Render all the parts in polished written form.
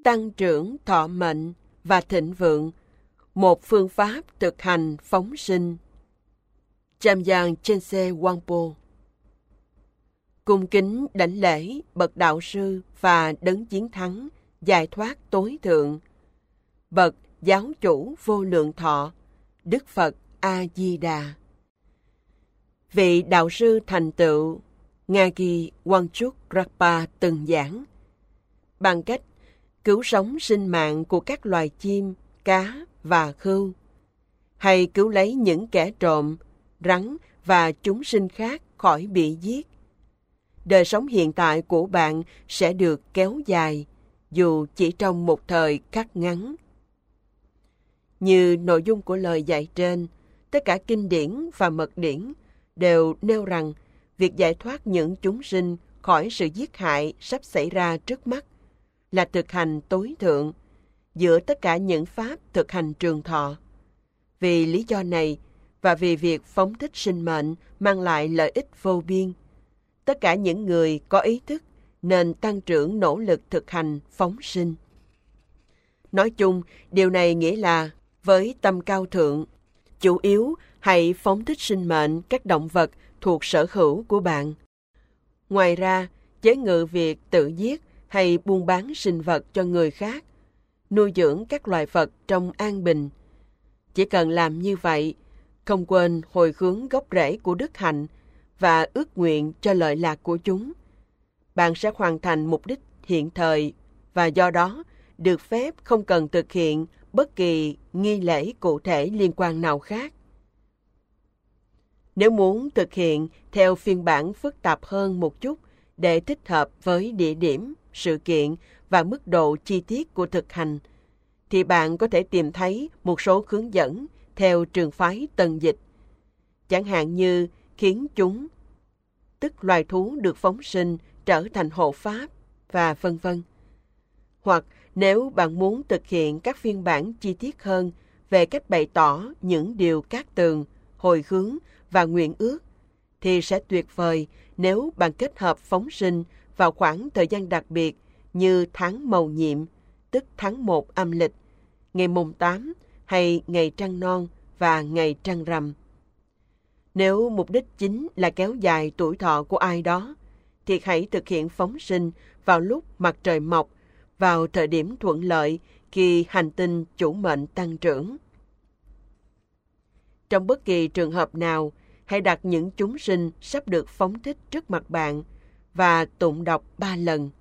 tăng trưởng thọ mệnh và thịnh vượng, một phương pháp thực hành phóng sinh. Jamyang Chensé Wangpo. Cung kính đảnh lễ bậc đạo sư và đấng chiến thắng, giải thoát tối thượng, bậc giáo chủ vô lượng thọ, Đức Phật A Di Đà. Vị đạo sư thành tựu Ngagi Wangchuk Rakpa từng giảng: bằng cách cứu sống sinh mạng của các loài chim, cá và khưu, hay cứu lấy những kẻ trộm, rắn và chúng sinh khác khỏi bị giết, đời sống hiện tại của bạn sẽ được kéo dài, dù chỉ trong một thời khắc ngắn. Như nội dung của lời dạy trên, tất cả kinh điển và mật điển đều nêu rằng việc giải thoát những chúng sinh khỏi sự giết hại sắp xảy ra trước mắt là thực hành tối thượng giữa tất cả những pháp thực hành trường thọ. Vì lý do này và vì việc phóng thích sinh mệnh mang lại lợi ích vô biên, tất cả những người có ý thức nên tăng trưởng nỗ lực thực hành phóng sinh. Nói chung, điều này nghĩa là với tâm cao thượng, chủ yếu hãy phóng thích sinh mệnh các động vật thuộc sở hữu của bạn. Ngoài ra, chế ngự việc tự giết hay buôn bán sinh vật cho người khác, nuôi dưỡng các loài vật trong an bình. Chỉ cần làm như vậy, không quên hồi hướng gốc rễ của đức hạnh và ước nguyện cho lợi lạc của chúng, bạn sẽ hoàn thành mục đích hiện thời và do đó được phép không cần thực hiện bất kỳ nghi lễ cụ thể liên quan nào khác. Nếu muốn thực hiện theo phiên bản phức tạp hơn một chút để thích hợp với địa điểm, sự kiện và mức độ chi tiết của thực hành, thì bạn có thể tìm thấy một số hướng dẫn theo trường phái Tần Dịch, chẳng hạn như khiến chúng, tức loài thú được phóng sinh, trở thành hộ pháp, và vân vân. Hoặc nếu bạn muốn thực hiện các phiên bản chi tiết hơn về cách bày tỏ những điều cát tường, hồi hướng và nguyện ước, thì sẽ tuyệt vời nếu bạn kết hợp phóng sinh vào khoảng thời gian đặc biệt như tháng Mầu Nhiệm, tức tháng 1 âm lịch, ngày mùng 8 hay ngày trăng non và ngày trăng rằm. Nếu mục đích chính là kéo dài tuổi thọ của ai đó, thì hãy thực hiện phóng sinh vào lúc mặt trời mọc, vào thời điểm thuận lợi khi hành tinh chủ mệnh tăng trưởng. Trong bất kỳ trường hợp nào, hãy đặt những chúng sinh sắp được phóng thích trước mặt bạn và tụng đọc 3 lần.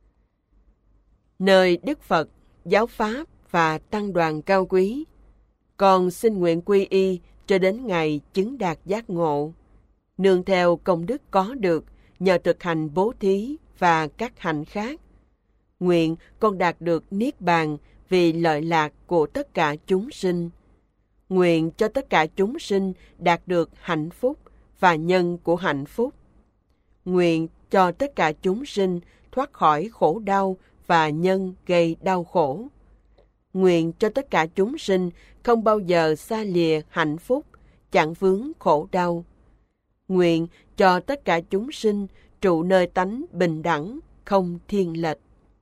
Nơi Đức Phật, Giáo Pháp và Tăng đoàn cao quý, con xin nguyện quy y cho đến ngày chứng đạt giác ngộ, nương theo công đức có được nhờ thực hành bố thí và các hạnh khác. Nguyện con đạt được Niết Bàn vì lợi lạc của tất cả chúng sinh. Nguyện cho tất cả chúng sinh đạt được hạnh phúc và nhân của hạnh phúc. Nguyện cho tất cả chúng sinh thoát khỏi khổ đau và nhân gây đau khổ. Nguyện cho tất cả chúng sinh không bao giờ xa lìa hạnh phúc, chẳng vướng khổ đau. Nguyện cho tất cả chúng sinh trụ nơi tánh bình đẳng, không thiên lệch.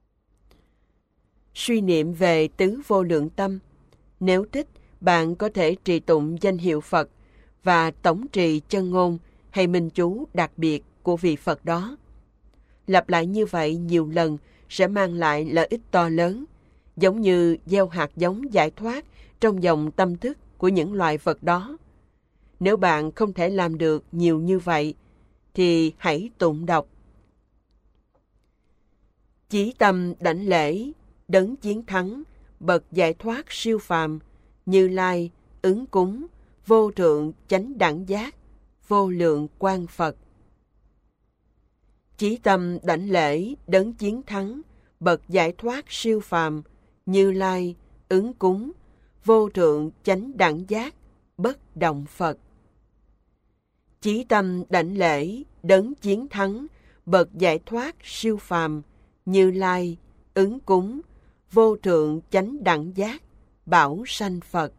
Suy niệm về tứ vô lượng tâm. Nếu thích, bạn có thể trì tụng danh hiệu Phật và tổng trì chân ngôn hay minh chú đặc biệt của vị Phật đó. Lặp lại như vậy nhiều lần sẽ mang lại lợi ích to lớn, giống như gieo hạt giống giải thoát trong dòng tâm thức của những loài vật đó. Nếu bạn không thể làm được nhiều như vậy, thì hãy tụng đọc: chí tâm đảnh lễ đấng chiến thắng, bậc giải thoát siêu phàm, Như Lai ứng cúng, vô thượng chánh đẳng giác, vô lượng quang Phật. Chí tâm đảnh lễ đấng chiến thắng, bậc giải thoát siêu phàm, Như Lai ứng cúng, vô thượng chánh đẳng giác, bất động Phật. Chí tâm đảnh lễ đấng chiến thắng, bậc giải thoát siêu phàm, Như Lai ứng cúng, vô thượng chánh đẳng giác, bảo sanh Phật.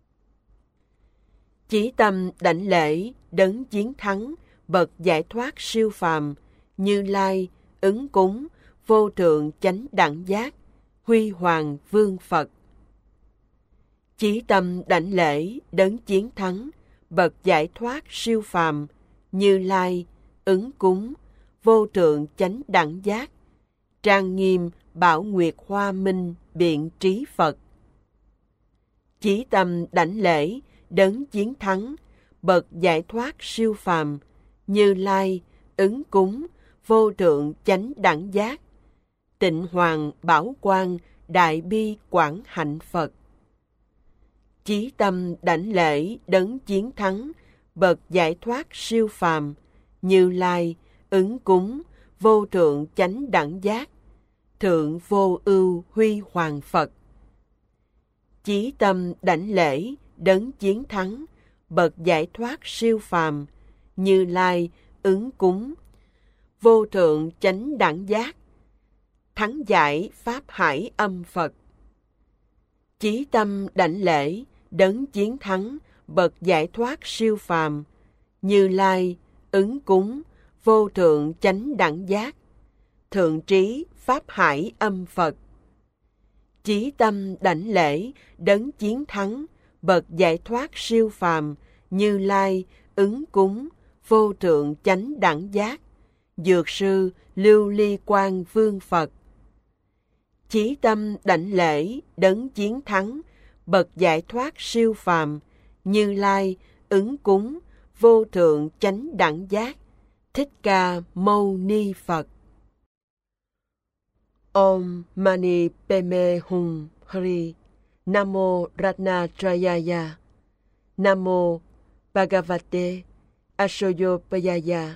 Chí tâm đảnh lễ đấng chiến thắng, bậc giải thoát siêu phàm, Như Lai ứng cúng, vô thượng chánh đẳng giác, huy hoàng vương Phật. Chí tâm đảnh lễ đấng chiến thắng, bậc giải thoát siêu phàm, Như Lai, ứng cúng, vô thượng chánh đẳng giác, trang nghiêm bảo nguyệt hoa minh biện trí Phật. Chí tâm đảnh lễ đấng chiến thắng, bậc giải thoát siêu phàm, Như Lai, ứng cúng, vô thượng chánh đẳng giác, tịnh hoàng bảo quang đại bi quảng hạnh Phật. Chí tâm đảnh lễ đấng chiến thắng, bậc giải thoát siêu phàm, Như Lai, ứng cúng, vô thượng chánh đẳng giác, thượng vô ưu huy hoàng Phật. Chí tâm đảnh lễ đấng chiến thắng, bậc giải thoát siêu phàm, Như Lai, ứng cúng, vô thượng chánh đẳng giác, thắng giải pháp hải âm Phật. Chí tâm đảnh lễ đấng chiến thắng, bậc giải thoát siêu phàm, Như Lai, ứng cúng, vô thượng chánh đẳng giác, thượng trí pháp hải âm Phật. Chí tâm đảnh lễ đấng chiến thắng, bậc giải thoát siêu phàm, Như Lai, ứng cúng, vô thượng chánh đẳng giác, dược sư lưu ly quang vương Phật. Chí tâm đảnh lễ đấng chiến thắng, bậc giải thoát siêu phàm, Như Lai, ứng cúng, vô thượng chánh đẳng giác, Thích Ca Mâu Ni Phật. Om Mani Padme Hum Hari. Namo Ratnatrayaya. Namo Bhagavate Ashoyopayaya.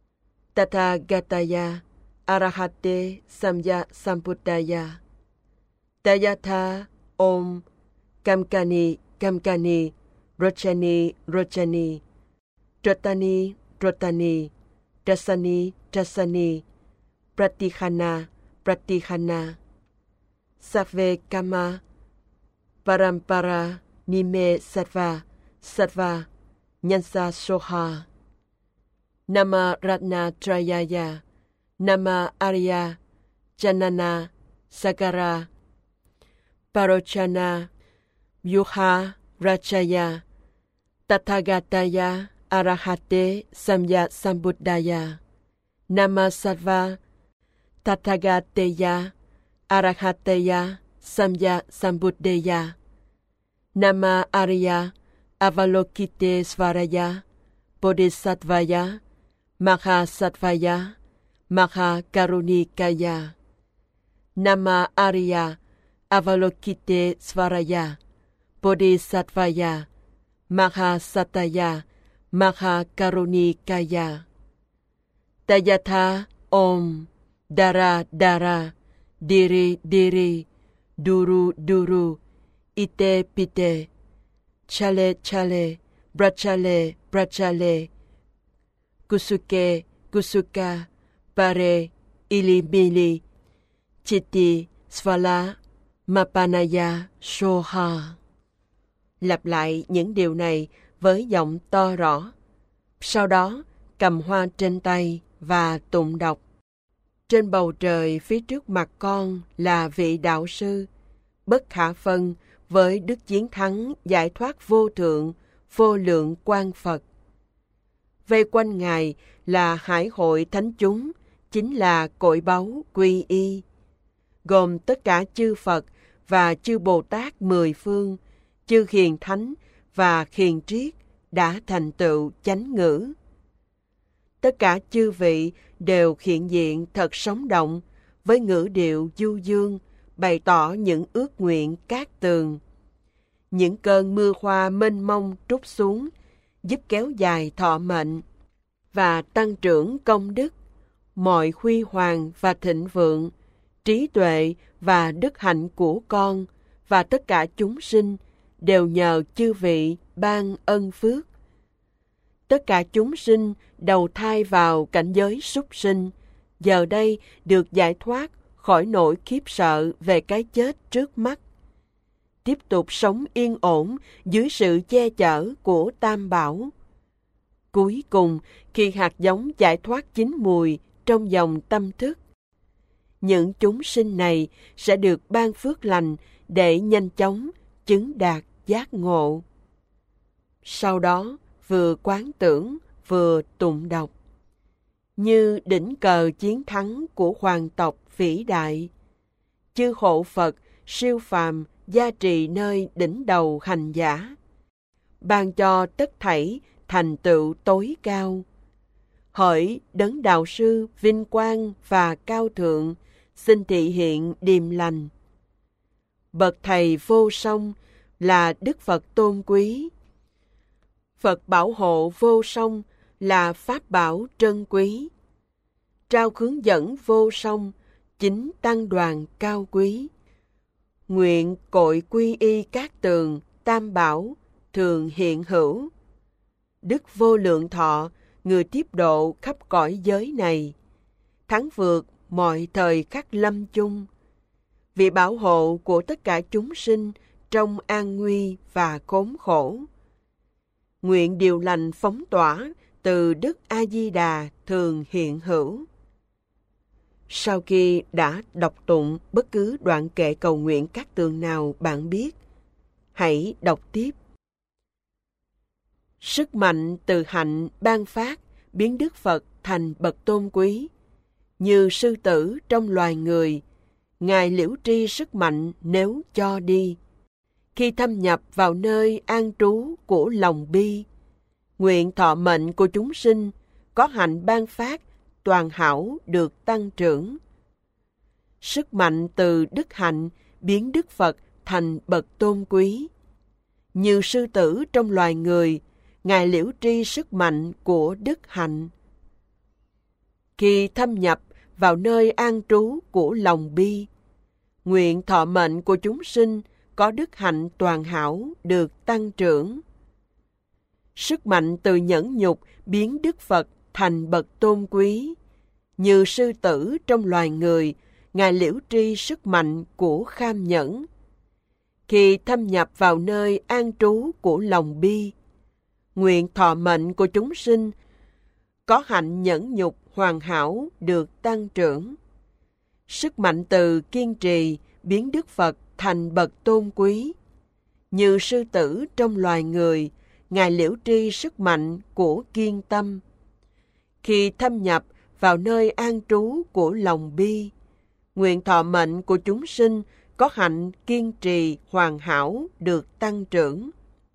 Tathagataya Arahate Samya Sambuddhaya. Tayatha Om Kamkani Kamkani Rochani Rochani Trotani Trotani Dasani Dasani Pratihana Pratihana Save Kama Parampara Nime Sattva Sattva Nyansa Soha. Nama Ratna Trayaya. Nama Arya Janana Sagara Parochana Yuha Rachaya Tathagataya Arahate Samya Sambuddhaya. Nama Sattva Tathagateya Arahateya Samya Sambuddhaya. Nama Arya Avalokite Svaraya Bodhisattvaya Mahasattvaya Mahakarunikaya. Nama Arya Avalokite Svaraya Bodhisattvaya Mahasataya Mahakarunikaya. Tayatha Om Dara Dara Diri Diri Duru Duru Ite Pite Chale Chale Brachale Brachale Kusuke Kusuka Pare Ilimili Chitti Svala Mapanaya Soha. Lặp lại những điều này với giọng to rõ. Sau đó cầm hoa trên tay và tụng đọc. Trên bầu trời phía trước mặt con là vị đạo sư, bất khả phân với đức chiến thắng giải thoát vô thượng, vô lượng quang Phật. Vây quanh Ngài là hải hội thánh chúng, chính là cội báu quy y, gồm tất cả chư Phật và chư Bồ Tát mười phương, chư hiền thánh và hiền triết đã thành tựu chánh ngữ. Tất cả chư vị đều hiện diện thật sống động với ngữ điệu du dương, bày tỏ những ước nguyện cát tường. Những cơn mưa hoa mênh mông trút xuống, giúp kéo dài thọ mệnh và tăng trưởng công đức, mọi huy hoàng và thịnh vượng, trí tuệ và đức hạnh của con và tất cả chúng sinh đều nhờ chư vị ban ân phước. Tất cả chúng sinh đầu thai vào cảnh giới súc sinh, giờ đây được giải thoát khỏi nỗi khiếp sợ về cái chết trước mắt. Tiếp tục sống yên ổn dưới sự che chở của Tam Bảo. Cuối cùng, khi hạt giống giải thoát chín mùi trong dòng tâm thức, những chúng sinh này sẽ được ban phước lành để nhanh chóng chứng đạt giác ngộ. Sau đó, vừa quán tưởng, vừa tụng đọc. Như đỉnh cờ chiến thắng của hoàng tộc vĩ đại, chư hộ Phật siêu phàm gia trì nơi đỉnh đầu hành giả, ban cho tất thảy thành tựu tối cao. Hỡi đấng đạo sư vinh quang và cao thượng, xin thị hiện điềm lành. Bậc thầy vô song là Đức Phật tôn quý. Phật bảo hộ vô song là pháp bảo trân quý. Trao hướng dẫn vô song chính tăng đoàn cao quý. Nguyện cội quy y các tường tam bảo thường hiện hữu. Đức vô lượng thọ người tiếp độ khắp cõi giới này, thắng vượt mọi thời khắc lâm chung, vị bảo hộ của tất cả chúng sinh trong an nguy và khốn khổ. Nguyện điều lành phóng tỏa từ Đức A Di Đà thường hiện hữu. Sau khi đã đọc tụng bất cứ đoạn kệ cầu nguyện các tường nào bạn biết, hãy đọc tiếp. Sức mạnh từ hạnh ban phát biến Đức Phật thành bậc tôn quý. Như sư tử trong loài người, Ngài liễu tri sức mạnh nếu cho đi. Khi thâm nhập vào nơi an trú của lòng bi, nguyện thọ mệnh của chúng sinh có hạnh ban phát toàn hảo được tăng trưởng. Sức mạnh từ đức hạnh biến Đức Phật thành bậc tôn quý. Như sư tử trong loài người, Ngài liễu tri sức mạnh của đức hạnh. Khi thâm nhập vào nơi an trú của lòng bi, nguyện thọ mệnh của chúng sinh có đức hạnh toàn hảo được tăng trưởng. Sức mạnh từ nhẫn nhục biến Đức Phật thành bậc tôn quý. Như sư tử trong loài người, Ngài liễu tri sức mạnh của kham nhẫn. Khi thâm nhập vào nơi an trú của lòng bi, nguyện thọ mệnh của chúng sinh có hạnh nhẫn nhục hoàn hảo được tăng trưởng. Sức mạnh từ kiên trì biến Đức Phật thành bậc tôn quý. Như sư tử trong loài người, Ngài liễu tri sức mạnh của kiên tâm. Khi thâm nhập vào nơi an trú của lòng bi, nguyện thọ mệnh của chúng sinh có hạnh kiên trì hoàn hảo được tăng trưởng.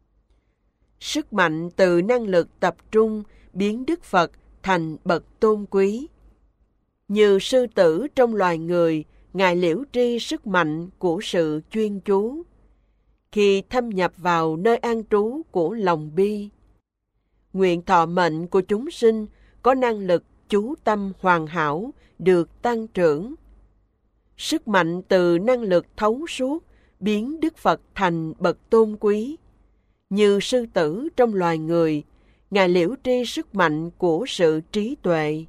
Sức mạnh từ năng lực tập trung biến Đức Phật thành bậc tôn quý. Như sư tử trong loài người, Ngài liễu tri sức mạnh của sự chuyên chú. Khi thâm nhập vào nơi an trú của lòng bi, nguyện thọ mệnh của chúng sinh có năng lực chú tâm hoàn hảo được tăng trưởng. Sức mạnh từ năng lực thấu suốt biến Đức Phật thành bậc tôn quý. Như sư tử trong loài người, Ngài liễu tri sức mạnh của sự trí tuệ.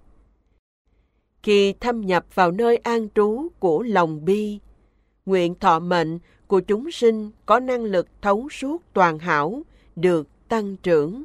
Khi thâm nhập vào nơi an trú của lòng bi, nguyện thọ mệnh của chúng sinh có năng lực thấu suốt toàn hảo được tăng trưởng.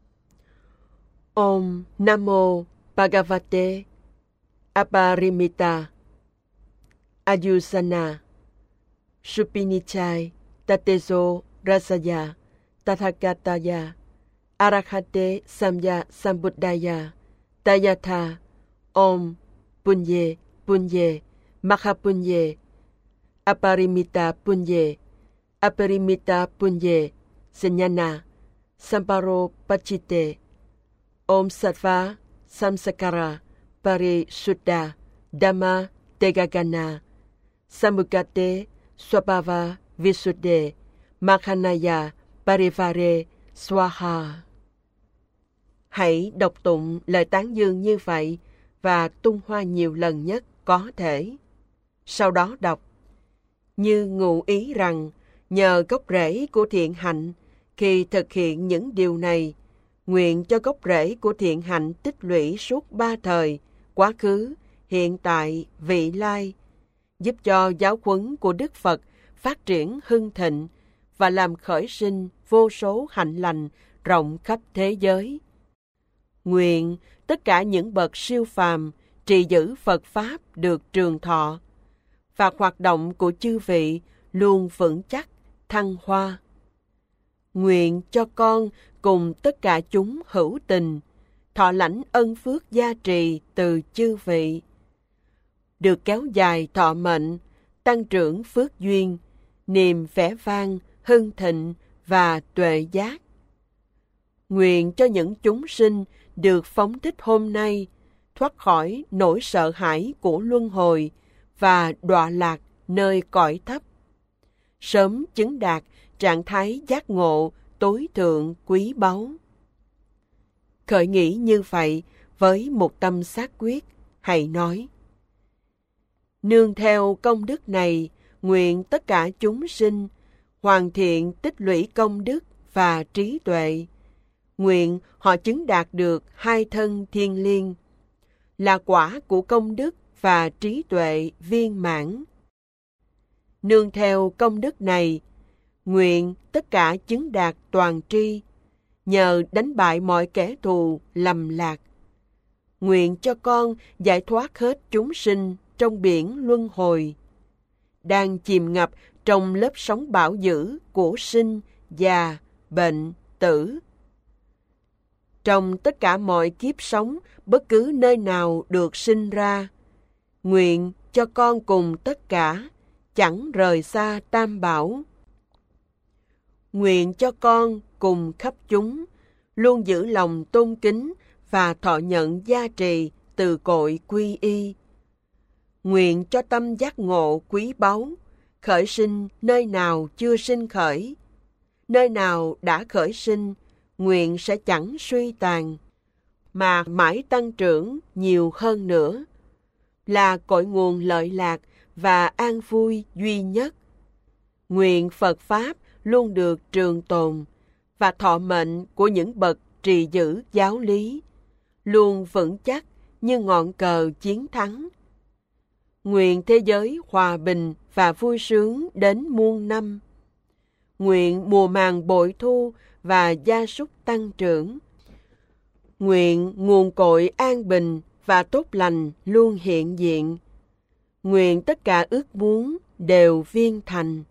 Om Namo Bhagavate Aparimita Ayusana Supinichai Tateso Rasaya Tathakataya Arahate Samya Sambuddhaya Tayatha Om Punye Punye Mahapunye Aparimita Punye Aparimita Punye Senyana Samparo Pachite Om Sattva Samsakara Parisuddha Dhamma Tegagana Samukate Swabhava Visuddhe Makhanaya Parivare Swaha. Hãy đọc tụng lời tán dương như vậy và tung hoa nhiều lần nhất có thể. Sau đó đọc: như ngụ ý rằng nhờ gốc rễ của thiện hạnh, khi thực hiện những điều này, nguyện cho gốc rễ của thiện hạnh tích lũy suốt 3 thời, quá khứ, hiện tại, vị lai, giúp cho giáo huấn của Đức Phật phát triển hưng thịnh và làm khởi sinh vô số hạnh lành rộng khắp thế giới. Nguyện tất cả những bậc siêu phàm, trì giữ Phật Pháp được trường thọ, và hoạt động của chư vị luôn vững chắc, thăng hoa. Nguyện cho con cùng tất cả chúng hữu tình thọ lãnh ân phước gia trì từ chư vị, được kéo dài thọ mệnh, tăng trưởng phước duyên, niềm vẻ vang, hưng thịnh và tuệ giác. Nguyện cho những chúng sinh được phóng thích hôm nay thoát khỏi nỗi sợ hãi của luân hồi và đọa lạc nơi cõi thấp, sớm chứng đạt trạng thái giác ngộ tối thượng quý báu. Khởi nghĩ như vậy với một tâm xác quyết, hãy nói: nương theo công đức này, nguyện tất cả chúng sinh hoàn thiện tích lũy công đức và trí tuệ. Nguyện họ chứng đạt được hai thân thiên liêng, là quả của công đức và trí tuệ viên mãn. Nương theo công đức này, nguyện tất cả chứng đạt toàn tri, nhờ đánh bại mọi kẻ thù lầm lạc. Nguyện cho con giải thoát hết chúng sinh trong biển luân hồi, đang chìm ngập trong lớp sóng bão dữ của sinh, già, bệnh, tử. Trong tất cả mọi kiếp sống, bất cứ nơi nào được sinh ra, nguyện cho con cùng tất cả chẳng rời xa Tam Bảo. Nguyện cho con cùng khắp chúng luôn giữ lòng tôn kính và thọ nhận gia trì từ cội quy y. Nguyện cho tâm giác ngộ quý báu khởi sinh nơi nào chưa sinh khởi, nơi nào đã khởi sinh, nguyện sẽ chẳng suy tàn, mà mãi tăng trưởng nhiều hơn nữa, là cội nguồn lợi lạc và an vui duy nhất. Nguyện Phật Pháp luôn được trường tồn, và thọ mệnh của những bậc trì giữ giáo lý luôn vững chắc như ngọn cờ chiến thắng. Nguyện thế giới hòa bình và vui sướng đến muôn năm. Nguyện mùa màng bội thu và gia súc tăng trưởng. Nguyện nguồn cội an bình và tốt lành luôn hiện diện. Nguyện tất cả ước muốn đều viên thành.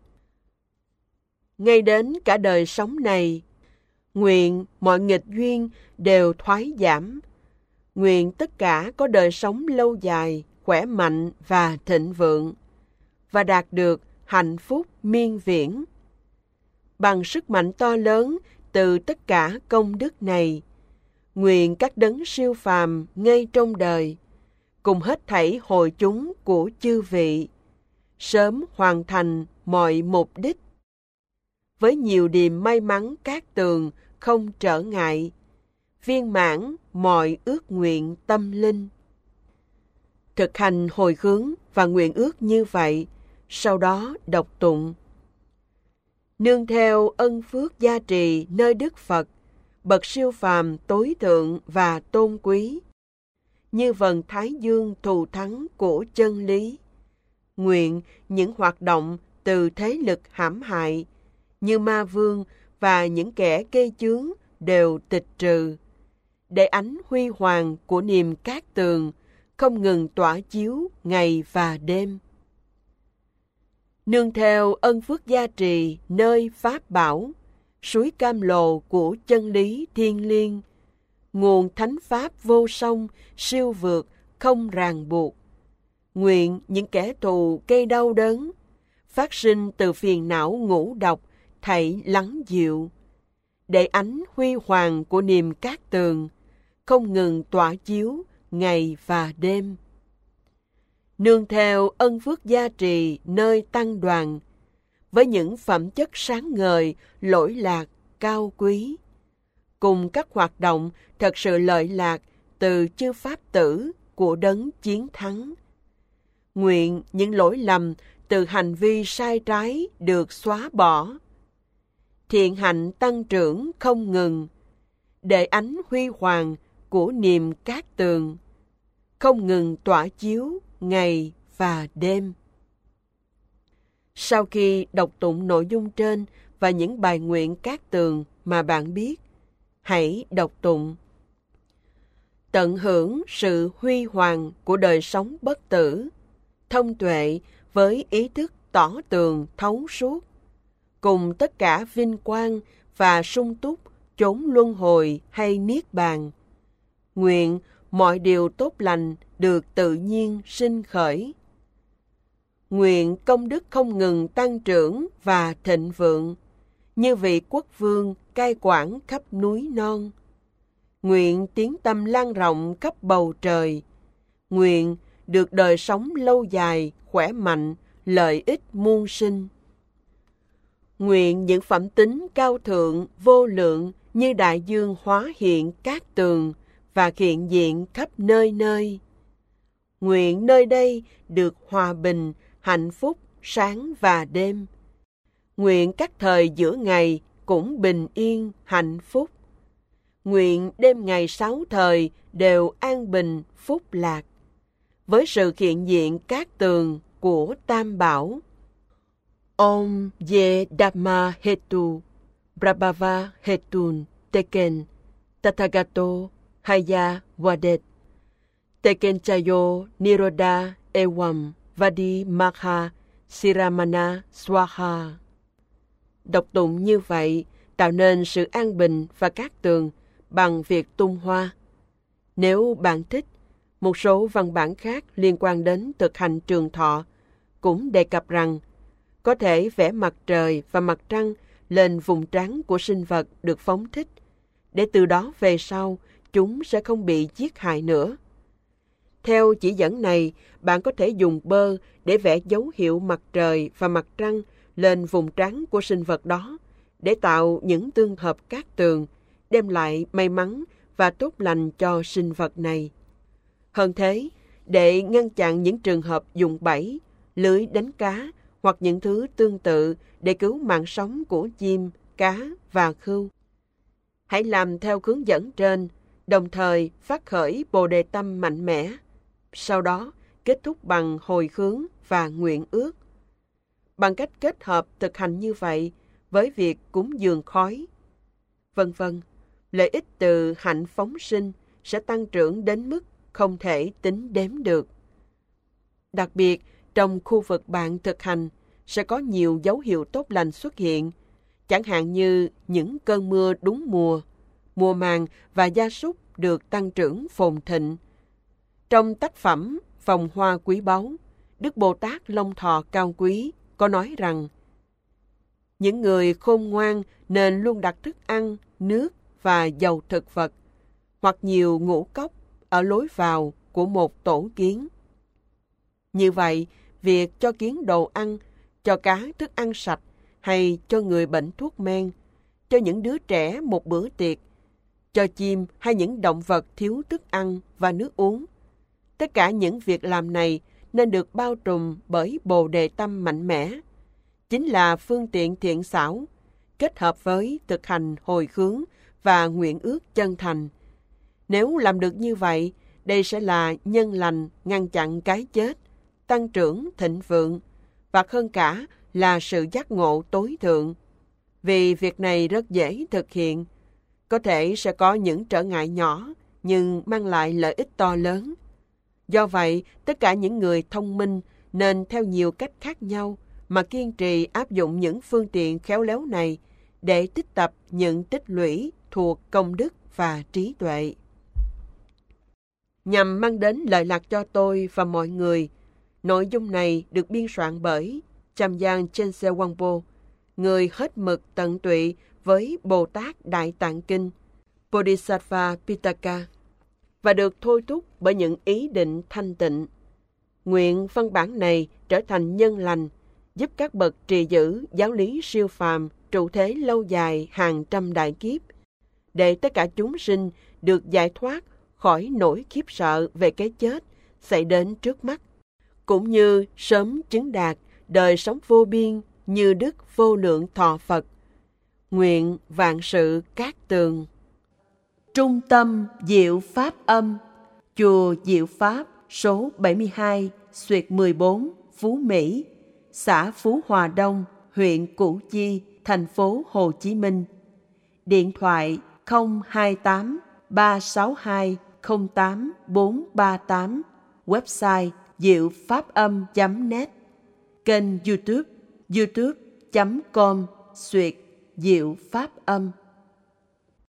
Ngay đến cả đời sống này, nguyện mọi nghịch duyên đều thoái giảm. Nguyện tất cả có đời sống lâu dài, khỏe mạnh và thịnh vượng, và đạt được hạnh phúc miên viễn. Bằng sức mạnh to lớn từ tất cả công đức này, nguyện các đấng siêu phàm ngay trong đời, cùng hết thảy hội chúng của chư vị, sớm hoàn thành mọi mục đích, với nhiều điềm may mắn cát tường không trở ngại, viên mãn mọi ước nguyện tâm linh. Thực hành hồi hướng và nguyện ước như vậy, sau đó đọc tụng: nương theo ân phước gia trì nơi Đức Phật, bậc siêu phàm tối thượng và tôn quý, như vầng thái dương thù thắng của chân lý. Nguyện những hoạt động từ thế lực hãm hại như ma vương và những kẻ gây chướng đều tịch trừ, để ánh huy hoàng của niềm cát tường không ngừng tỏa chiếu ngày và đêm. Nương theo ân phước gia trì nơi Pháp Bảo, suối cam lồ của chân lý thiên liêng, nguồn thánh pháp vô song siêu vượt không ràng buộc. Nguyện những kẻ thù gây đau đớn phát sinh từ phiền não ngũ độc thảy lắng dịu, để ánh huy hoàng của niềm cát tường không ngừng tỏa chiếu ngày và đêm. Nương theo ân phước gia trì nơi tăng đoàn, với những phẩm chất sáng ngời, lỗi lạc, cao quý, cùng các hoạt động thật sự lợi lạc từ chư Pháp tử của đấng chiến thắng. Nguyện những lỗi lầm từ hành vi sai trái được xóa bỏ, thiện hạnh tăng trưởng không ngừng, để ánh huy hoàng của niềm cát tường không ngừng tỏa chiếu ngày và đêm. Sau khi đọc tụng nội dung trên và những bài nguyện cát tường mà bạn biết, hãy đọc tụng: tận hưởng sự huy hoàng của đời sống bất tử, thông tuệ với ý thức tỏ tường thấu suốt, cùng tất cả vinh quang và sung túc chốn luân hồi hay niết bàn. Nguyện mọi điều tốt lành được tự nhiên sinh khởi. Nguyện công đức không ngừng tăng trưởng và thịnh vượng, như vị quốc vương cai quản khắp núi non. Nguyện tiếng tâm lan rộng khắp bầu trời. Nguyện được đời sống lâu dài, khỏe mạnh, lợi ích muôn sinh. Nguyện những phẩm tính cao thượng, vô lượng như đại dương hóa hiện cát tường và hiện diện khắp nơi nơi. Nguyện nơi đây được hòa bình, hạnh phúc, sáng và đêm. Nguyện các thời giữa ngày cũng bình yên, hạnh phúc. Nguyện đêm ngày 6 thời đều an bình, phúc lạc, với sự hiện diện cát tường của Tam Bảo. Om Ye Dhamma Hetu Prabhava Hetun Teken Tathagato Haya Vadet Teken Chayo Niroda Evam Vadi Magha Siramana Swaha. Đọc tụng như vậy tạo nên sự an bình và cát tường bằng việc tung hoa. Nếu bạn thích, một số văn bản khác liên quan đến thực hành trường thọ cũng đề cập rằng có thể vẽ mặt trời và mặt trăng lên vùng trán của sinh vật được phóng thích, để từ đó về sau chúng sẽ không bị giết hại nữa. Theo chỉ dẫn này, bạn có thể dùng bơ để vẽ dấu hiệu mặt trời và mặt trăng lên vùng trán của sinh vật đó, để tạo những tương hợp cát tường, đem lại may mắn và tốt lành cho sinh vật này. Hơn thế, để ngăn chặn những trường hợp dùng bẫy, lưới đánh cá hoặc những thứ tương tự để cứu mạng sống của chim, cá và khưu. Hãy làm theo hướng dẫn trên, đồng thời phát khởi Bồ Đề tâm mạnh mẽ. Sau đó, kết thúc bằng hồi hướng và nguyện ước. Bằng cách kết hợp thực hành như vậy với việc cúng dường khói, vân vân, lợi ích từ hạnh phóng sinh sẽ tăng trưởng đến mức không thể tính đếm được. Đặc biệt, trong khu vực bạn thực hành sẽ có nhiều dấu hiệu tốt lành xuất hiện, chẳng hạn như những cơn mưa đúng mùa, mùa màng và gia súc được tăng trưởng phồn thịnh. Trong tác phẩm Vòng hoa quý báu, Đức Bồ Tát Long Thọ cao quý có nói rằng những người khôn ngoan nên luôn đặt thức ăn, nước và dầu thực vật hoặc nhiều ngũ cốc ở lối vào của một tổ kiến. Như vậy, việc cho kiến đồ ăn, cho cá thức ăn sạch hay cho người bệnh thuốc men, cho những đứa trẻ một bữa tiệc, cho chim hay những động vật thiếu thức ăn và nước uống. Tất cả những việc làm này nên được bao trùm bởi Bồ Đề tâm mạnh mẽ, chính là phương tiện thiện xảo, kết hợp với thực hành hồi hướng và nguyện ước chân thành. Nếu làm được như vậy, đây sẽ là nhân lành ngăn chặn cái chết, tăng trưởng thịnh vượng, và hơn cả là sự giác ngộ tối thượng. Vì việc này rất dễ thực hiện, có thể sẽ có những trở ngại nhỏ, nhưng mang lại lợi ích to lớn. Do vậy, tất cả những người thông minh nên theo nhiều cách khác nhau mà kiên trì áp dụng những phương tiện khéo léo này để tích tập những tích lũy thuộc công đức và trí tuệ. Nhằm mang đến lợi lạc cho tôi và mọi người, nội dung này được biên soạn bởi Chamyang Chense Wangpo, người hết mực tận tụy với Bồ Tát Đại Tạng Kinh, Bodhisattva Pitaka, và được thôi thúc bởi những ý định thanh tịnh. Nguyện văn bản này trở thành nhân lành, giúp các bậc trì giữ giáo lý siêu phàm trụ thế lâu dài hàng trăm đại kiếp, để tất cả chúng sinh được giải thoát khỏi nỗi khiếp sợ về cái chết xảy đến trước mắt, cũng như sớm chứng đạt đời sống vô biên như đức vô lượng thọ Phật. Nguyện vạn sự cát tường. Trung tâm Diệu Pháp Âm, Chùa Diệu Pháp, số 72, Xuyệt 14, Phú Mỹ, xã Phú Hòa Đông, huyện Củ Chi, thành phố Hồ Chí Minh. Điện thoại 028 362 08438, website diệu pháp âm.net, kênh YouTube youtube.com/diệu pháp âm.